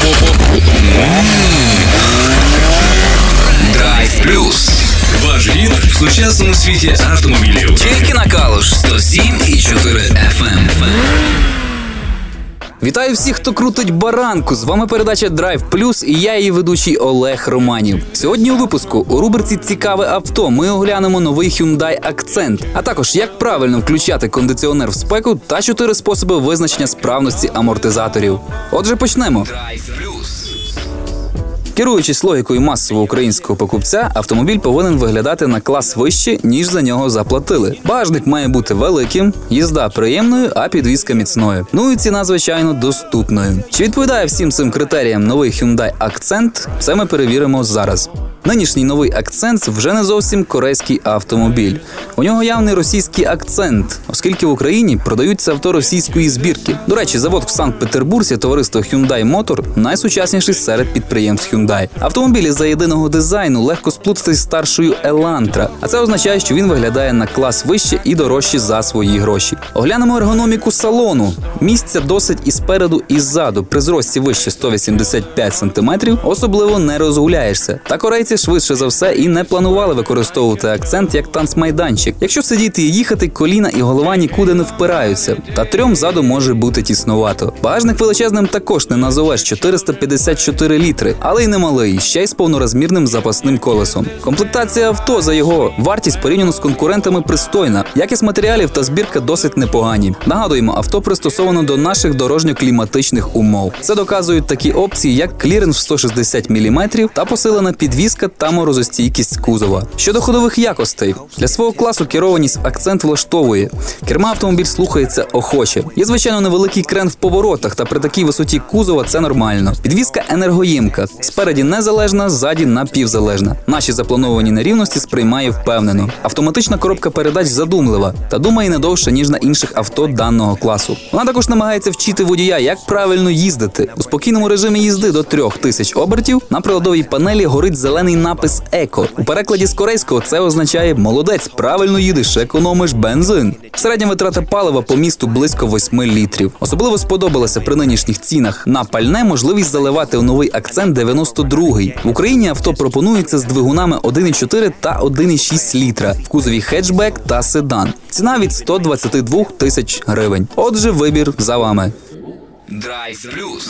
Драйв Плюс. Ваш гід в сучасному світі автомобілів. Тільки на Калуш 107,4 FM. Вітаю всіх, хто крутить баранку. З вами передача Драйв Плюс і я, її ведучий Олег Романів. Сьогодні у випуску у рубриці «Цікаве авто» ми оглянемо новий Hyundai Accent, а також як правильно включати кондиціонер в спеку та 4 способи визначення справності амортизаторів. Отже, почнемо. Керуючись логікою масового українського покупця, автомобіль повинен виглядати на клас вище, ніж за нього заплатили. Багажник має бути великим, їзда приємною, а підвізка міцною. Ну і ціна, звичайно, доступною. Чи відповідає всім цим критеріям новий Hyundai Accent? Це ми перевіримо зараз. Нинішній новий Accent вже не зовсім корейський автомобіль. У нього явний російський акцент, оскільки в Україні продаються авто російської збірки. До речі, завод в Санкт-Петербурзі, товариство Hyundai Motor, найсучасніший серед підприємств Hyundai. Автомобілі за єдиного дизайну легко сплутати з старшою Elantra, а це означає, що він виглядає на клас вище і дорожче за свої гроші. Оглянемо ергономіку салону. Місця досить і спереду, і ззаду. При зрості вище 185 см особливо не розгуляєшся. Та корейці швидше за все і не планували використовувати акцент як танцмайданчик. Якщо сидіти і їхати, коліна і голова нікуди не впираються. Та трьом ззаду може бути тіснувато. Багажник величезним також не назовеш, 454 літри, але й не малий, ще й з повнорозмірним запасним колесом. Комплектація авто за його вартість порівняно з конкурентами пристойна. Якість матеріалів та збірка досить непогані. Нагадуємо, авто пристосовано до наших дорожньо-кліматичних умов. Це доказують такі опції, як кліренс в 160 мм та посилена підвізка та морозостійкість кузова. Щодо ходових якостей. Для свого класу керованість акцент влаштовує. Керма автомобіль слухається охоче. Є, звичайно, невеликий крен в поворотах, та при такій висоті кузова це нормально. Підвізка енергоємка. Спереді незалежна, ззаді напівзалежна. Наші заплановані нерівності сприймає впевнено. Автоматична коробка передач задумлива та думає не довше, ніж на інших авто даного класу. Вона також намагається вчити водія, як правильно їздити. У спокійному режимі їзди до 3000 обертів на приладовій панелі горить зелений напис «Еко». У перекладі з корейського це означає «Молодець, правильно їдеш, економиш бензин». Середня витрата палива по місту близько 8 літрів. Особливо сподобалася при нинішніх цінах на пальне можливість заливати у новий акцент 92-й. В Україні авто пропонується з двигунами 1,4 та 1,6 літра, в кузові хетчбек та седан. Ціна від 122 тисяч гривень. Отже, вибір за вами. Драйв Плюс.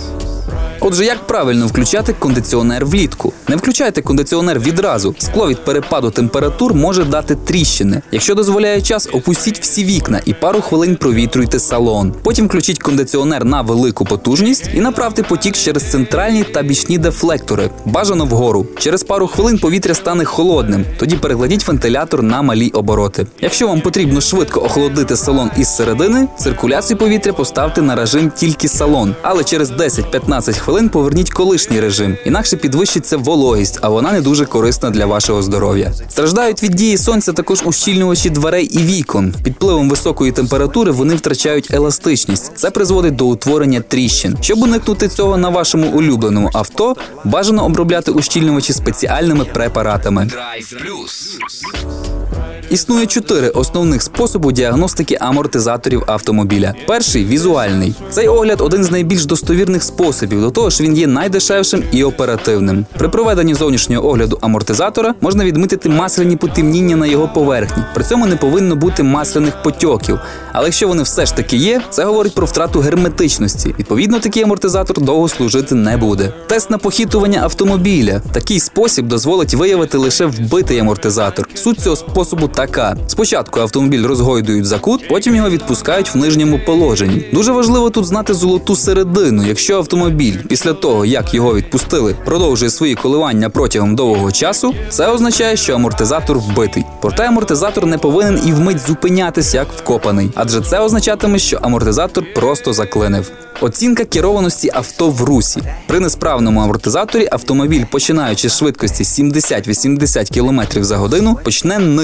Отже, як правильно включати кондиціонер влітку? Не включайте кондиціонер відразу. Скло від перепаду температур може дати тріщини. Якщо дозволяє час, опустіть всі вікна і пару хвилин провітруйте салон. Потім включіть кондиціонер на велику потужність і направте потік через центральні та бічні дефлектори. Бажано вгору. Через пару хвилин повітря стане холодним. Тоді перекладіть вентилятор на малі обороти. Якщо вам потрібно швидко охолодити салон із середини, циркуляцію повітря поставте на режим тільки салон. Але через 10-15 хвилин поверніть колишній режим, інакше підвищиться вологість, а вона не дуже корисна для вашого здоров'я. Страждають від дії сонця також ущільнювачі дверей і вікон. Під впливом високої температури вони втрачають еластичність. Це призводить до утворення тріщин. Щоб уникнути цього на вашому улюбленому авто, бажано обробляти ущільнювачі спеціальними препаратами. Драйв Плюс. Існує 4 основних способи діагностики амортизаторів автомобіля. Перший – візуальний. Цей огляд – один з найбільш достовірних способів, до того ж він є найдешевшим і оперативним. При проведенні зовнішнього огляду амортизатора можна відмітити масляні потемніння на його поверхні. При цьому не повинно бути масляних потьоків. Але якщо вони все ж таки є, це говорить про втрату герметичності. Відповідно, такий амортизатор довго служити не буде. Тест на похитування автомобіля. Такий спосіб дозволить виявити лише вбитий амортизатор. Суть цього способу така. Спочатку автомобіль розгойдують за кут, потім його відпускають в нижньому положенні. Дуже важливо тут знати золоту середину. Якщо автомобіль після того, як його відпустили, продовжує свої коливання протягом довгого часу, це означає, що амортизатор вбитий. Проте амортизатор не повинен і вмить зупинятися як вкопаний, адже це означатиме, що амортизатор просто заклинив. Оцінка керованості авто в русі. При несправному амортизаторі автомобіль, починаючи з швидкості 70-80 км за годину, почне нишпорити.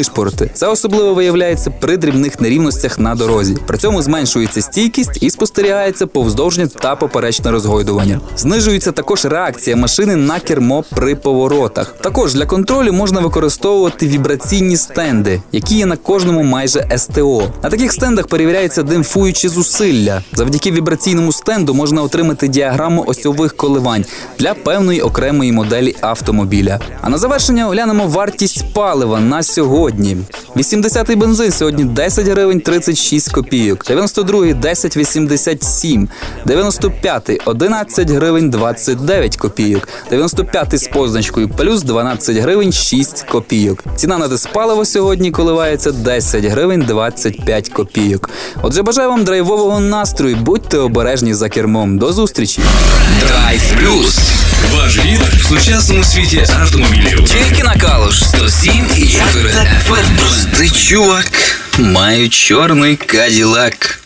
більше. Це особливо виявляється при дрібних нерівностях на дорозі. При цьому зменшується стійкість і спостерігається повздовжнє та поперечне розгойдування. Знижується також реакція машини на кермо при поворотах. Також для контролю можна використовувати вібраційні стенди, які є на кожному майже СТО. На таких стендах перевіряються демпфуючі зусилля. Завдяки вібраційному стенду можна отримати діаграму осьових коливань для певної окремої моделі автомобіля. А на завершення оглянемо вартість палива на сьогодні. 80-й бензин сьогодні 10 гривень 36 копійок, 92-й 10,87, 95-й 11 гривень 29 копійок, 95-й з позначкою плюс 12 гривень 6 копійок. Ціна на диспаливо сьогодні коливається 10 гривень 25 копійок. Отже, бажаю вам драйвового настрою, будьте обережні за кермом. До зустрічі! Драйв Плюс. Ваш гід в сучасному світі автомобілів. Тільки на Калуш 107,4 FM. Ти чувак, маю чорний Каділак.